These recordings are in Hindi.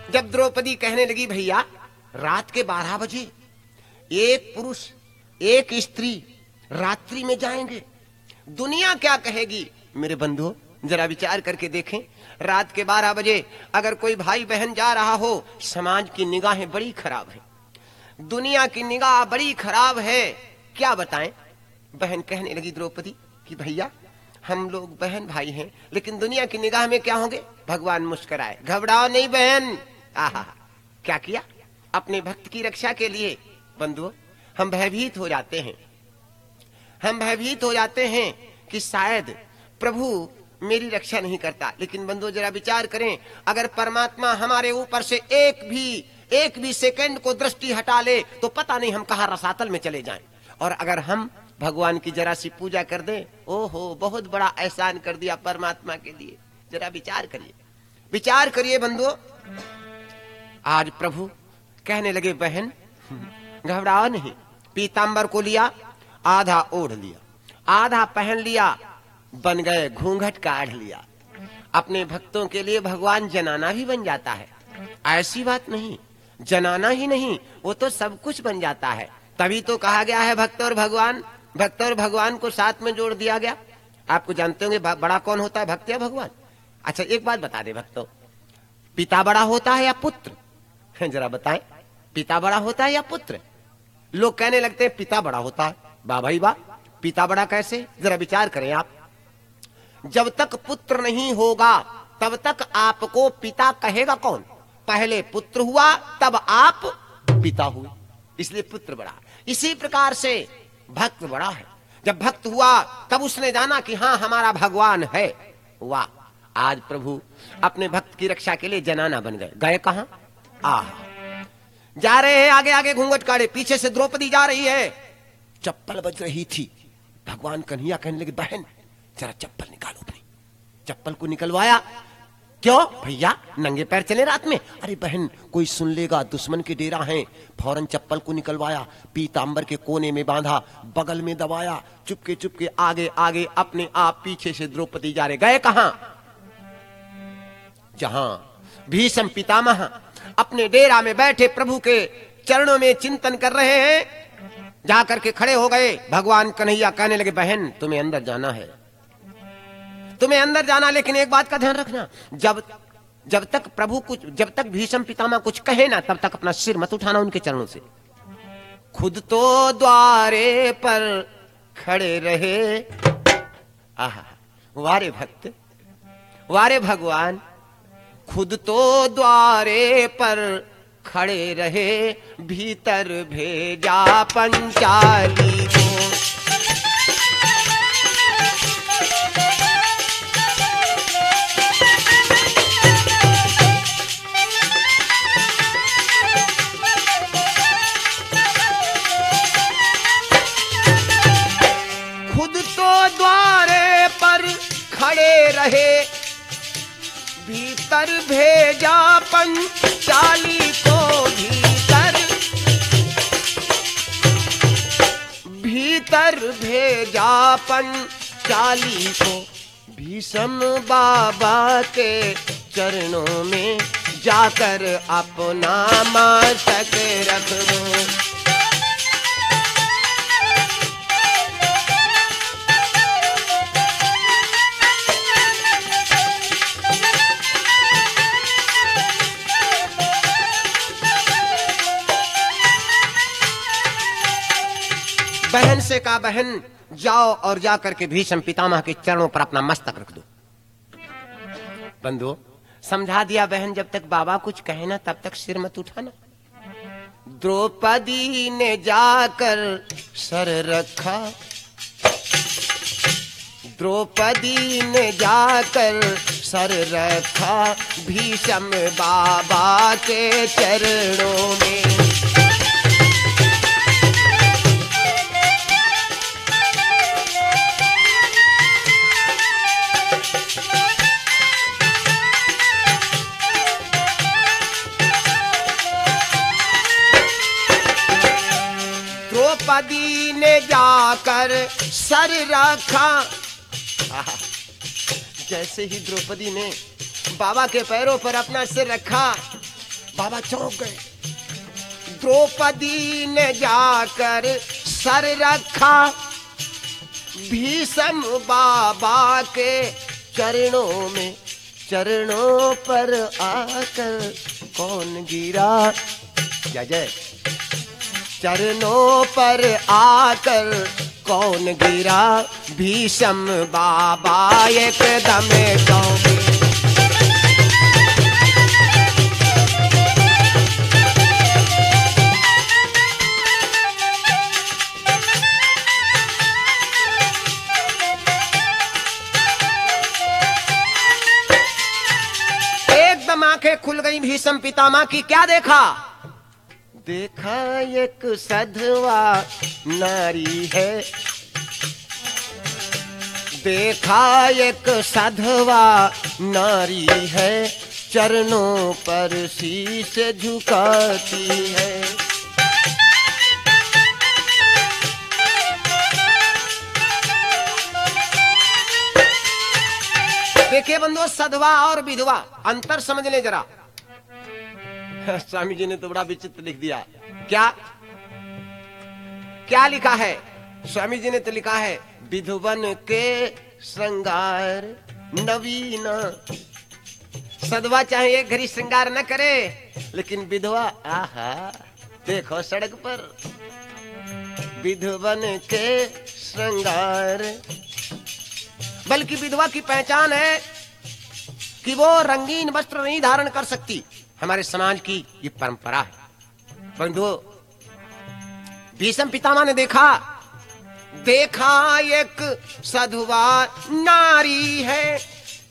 जब द्रौपदी कहने लगी भैया रात के 12 बजे एक पुरुष एक स्त्री रात्रि में जाएंगे, दुनिया क्या कहेगी। मेरे बंधुओं जरा विचार करके देखें, रात के 12 बजे अगर कोई भाई बहन जा रहा हो, समाज की निगाहें बड़ी खराब है, दुनिया की निगाह बड़ी खराब है, क्या बताएं। बहन कहने लगी द्रौपदी कि भैया हम लोग बहन भाई हैं, लेकिन दुनिया की निगाह में क्या होंगे। भगवान मुस्कुराए, घबराओ नहीं बहन। आहा, क्या किया अपने भक्त की रक्षा के लिए। बंधुओं हम भयभीत हो जाते हैं, हम भयभीत हो जाते हैं कि शायद प्रभु मेरी रक्षा नहीं करता। लेकिन बंधुओं जरा विचार करें, अगर परमात्मा हमारे ऊपर से एक भी सेकंड को दृष्टि हटा ले तो पता नहीं हम कहां रसातल में चले जाएं। और अगर हम भगवान की जरा सी पूजा कर दें, ओहो बहुत बड़ा एहसान कर दिया परमात्मा के लिए। जरा विचार करिए, विचार करिए बंधुओं। आज प्रभु कहने लगे बहन घबराओ नहीं। पीतांबर को लिया, आधा ओढ़ लिया, आधा पहन लिया, बन गए घूंघट काढ़ लिया। अपने भक्तों के लिए भगवान जनाना भी बन जाता है, ऐसी बात नहीं। जनाना ही नहीं, वो तो सब कुछ बन जाता है। तभी तो कहा गया है भक्त और भगवान, भक्त और भगवान को साथ में जोड़ दिया गया। आपको जानते होंगे बड़ा कौन होता है, भक्त या भगवान। अच्छा एक बात बता दे भक्तों, पिता बड़ा होता है या पुत्र? जरा बताएं, पिता बड़ा होता है या पुत्र? लोग कहने लगते हैं पिता बड़ा होता है। वाह भाई वाह, पिता बड़ा कैसे? जरा विचार करें आप। जब तक पुत्र नहीं होगा तब तक आपको पिता कहेगा कौन? पहले पुत्र हुआ तब आप पिता हुए, इसलिए पुत्र बड़ा। इसी प्रकार से भक्त बड़ा है। जब भक्त हुआ तब उसने जाना कि हाँ हमारा भगवान है। वाह, आज प्रभु अपने भक्त की रक्षा के लिए जनाना बन गए। गए कहां? जा रहे हैं आगे आगे घूंघट काढ़े, पीछे से द्रौपदी जा रही है, चप्पल बज रही थी। भगवान कन्हैया कहने लगे बहन जरा चप्पल निकालो अपनी। चप्पल को निकलवाया। क्यों भैया नंगे पैर चले रात में? अरे बहन कोई सुन लेगा, दुश्मन के डेरा हैं। फौरन चप्पल को निकलवाया, पीतांबर के कोने में बांधा, बगल में दबाया, चुपके चुपके आगे आगे अपने आप पीछे से द्रौपदी जा रहे। गए कहां? जहां भीष्म पितामह अपने डेरा में बैठे प्रभु के चरणों में चिंतन कर रहे हैं, जाकर के खड़े हो गए। भगवान कन्हैया कहने लगे बहन तुम्हें अंदर जाना है, तुम्हें अंदर जाना, लेकिन एक बात का ध्यान रखना, जब तक प्रभु कुछ, जब तक भीष्म पितामह कुछ कहे ना तब तक अपना सिर मत उठाना उनके चरणों से। खुद तो द्वारे पर खड़े रहे। आहा, वारे भक्त, वारे भगवान, खुद तो द्वारे पर खड़े रहे, भीतर भेजा पंचाली को। खुद तो द्वारे पर खड़े रहे, भीतर भेजा पंचाली को। भीतर भेजा पंचाली को। भीष्म बाबा के चरणों में जाकर अपना मस्तक रख दो। बहन से कहा बहन जाओ और जाकर के भीष्म पितामह के चरणों पर अपना मस्तक रख दो। बंधुओं समझा दिया बहन जब तक बाबा कुछ कहे ना तब तक सिर मत उठाना। द्रौपदी ने जाकर सर रखा, द्रौपदी ने जाकर सर रखा भीष्म बाबा के चरणों में। द्रौपदी ने जाकर सर रखा। जैसे ही द्रौपदी ने बाबा के पैरों पर अपना सिर रखा, बाबा चौंक गए। द्रौपदी ने जाकर सर रखा भीष्म बाबा के चरणों में, चरणों पर आकर कौन गिरा, जय जय, चरणों पर आकर कौन गिरा, भीष्म बाबा एकदम चौंके। एकदम आंखें खुल गई भीष्म पितामह की। क्या देखा? देखा एक सधवा नारी है, देखा एक सधवा नारी है, चरणों पर शीश झुकाती है। देखिए बंधुओं, सधवा और विधवा अंतर समझ ले जरा। स्वामी जी ने तो बड़ा विचित्र लिख दिया। क्या क्या लिखा है? स्वामी जी ने तो लिखा है, विधवन के श्रृंगार नवीन। सधवा चाहे एक घड़ी श्रृंगार न करे, लेकिन विधवा आहा देखो सड़क पर विधवन के श्रृंगार। बल्कि विधवा की पहचान है कि वो रंगीन वस्त्र नहीं धारण कर सकती। हमारे समाज की ये परंपरा है। बंधुओं, भीष्म पितामह ने देखा, देखा एक सधवा नारी है,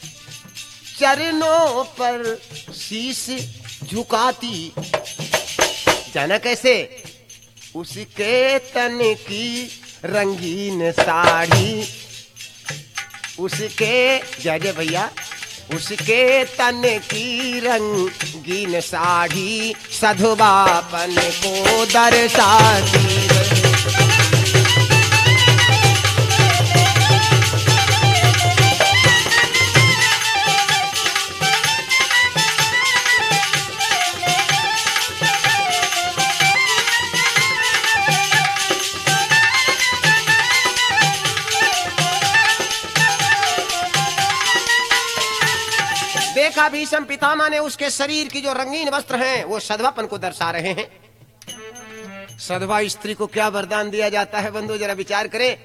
चरणों पर शीश झुकाती। जाना कैसे? उसके तन की रंगीन साड़ी, उसके जय जय भैया, उसके तन की रंगीन साड़ी सधवापन को दर्शाती है। देखा भीष्म पितामह ने उसके शरीर की जो रंगीन वस्त्र हैं वो सधवापन को दर्शा रहे हैं। सधवा स्त्री को क्या वरदान दिया जाता है बंधु, जरा विचार करें।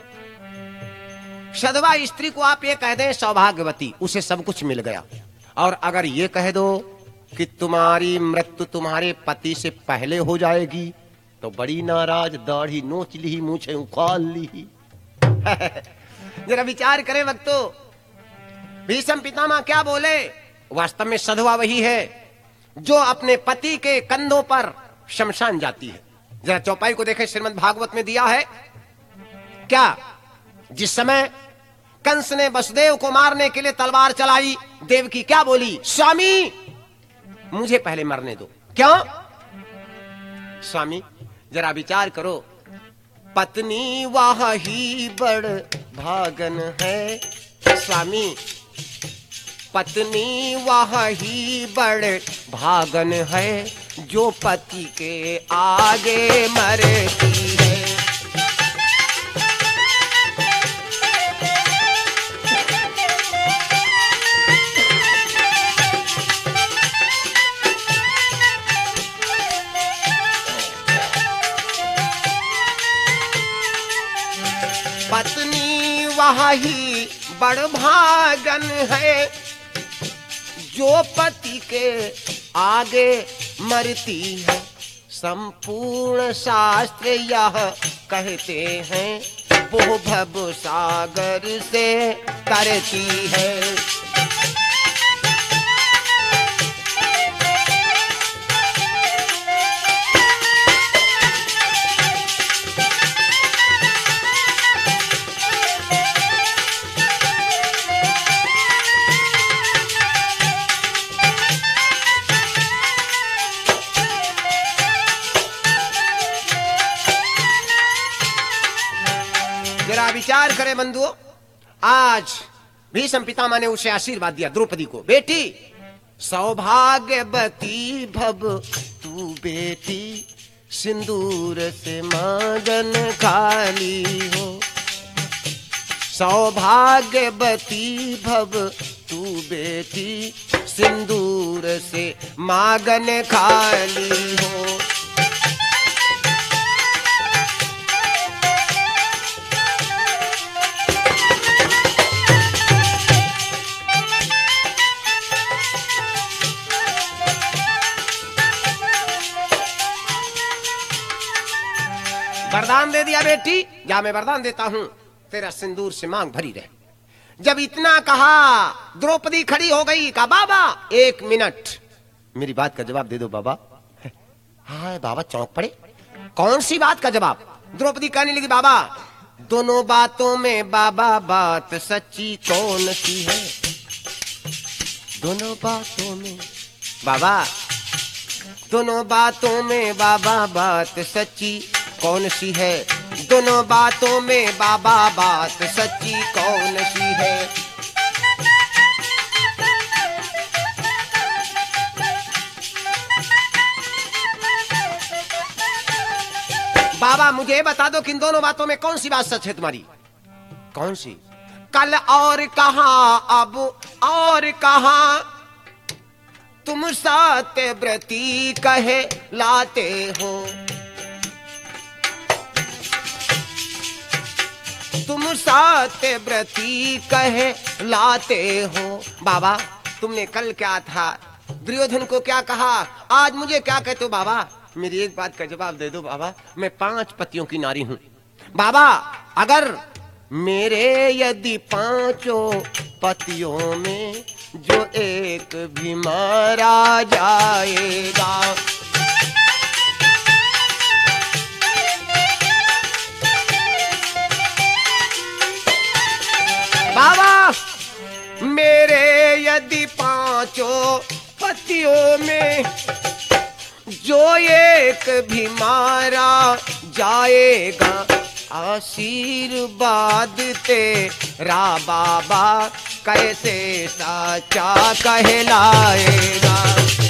सधवा स्त्री को आप ये कह दें सौभाग्यवती, उसे सब कुछ मिल गया। और अगर ये कह दो कि तुम्हारी मृत्यु तुम्हारे पति से पहले हो जाएगी, तो बड़ी नाराज, दाढ़ी नोच ली, मूछें उखाड़ ली। जरा विचार करें भक्तों, भीष्म पितामह क्या बोले? वास्तव में सधवा वही है जो अपने पति के कंधों पर शमशान जाती है। जरा चौपाई को देखें, श्रीमद् भागवत में दिया है क्या? जिस समय कंस ने वसुदेव को मारने के लिए तलवार चलाई, देवकी क्या बोली? स्वामी मुझे पहले मरने दो। क्यों? स्वामी जरा विचार करो, पत्नी वाह ही बड़ भागन है। स्वामी पत्नी वाह ही बड़ भागन है, जो पति के आगे मरती है। पत्नी वाह ही बड़ भागन है, जो पति के आगे मरती है। संपूर्ण शास्त्र यह कहते हैं, वो भव सागर से तरती है। जरा विचार करें बंधुओं, आज भीष्म पितामह ने उसे आशीर्वाद दिया द्रौपदी को, बेटी सौभाग्यवती भव तू बेटी, सिंदूर से मगन खाली हो। सौभाग्यवती भव तू बेटी, सिंदूर से मगन खाली हो। वरदान दे दिया बेटी, या मैं वरदान देता हूं तेरा सिंदूर से मांग भरी रहे। जब इतना कहा द्रौपदी खड़ी हो गई, कहा बाबा 1 मिनट मेरी बात का जवाब दे दो बाबा। हाँ बाबा चौंक पड़े, कौन सी बात का जवाब? द्रौपदी कहने लगी बाबा दोनों बातों में बाबा बात सच्ची कौन सी है? दोनों बातों में बाबा, दोनों बातों में बाबा बात सच्ची कौन सी है? दोनों बातों में बाबा बात सच्ची कौन सी है? बाबा मुझे बता दो कि इन दोनों बातों में कौन सी बात सच है तुम्हारी? कौन सी? कल और कहां, अब और कहां, तुम सत्यव्रती कहे लाते हो। तुम सत्यव्रती कहे लाते हो। बाबा तुमने कल क्या था, दुर्योधन को क्या कहा, आज मुझे क्या कहते हो? बाबा मेरी एक बात का जवाब दे दो बाबा, मैं 5 पतियों की नारी हूं। बाबा अगर मेरे यदि 5 पतियों में जो एक भी मारा जाएगा, बाबा मेरे यदि 5 पतियों में जो एक भी मारा जाएगा, आशीर्वाद तेरा बाबा कैसे साचा कहलाएगा।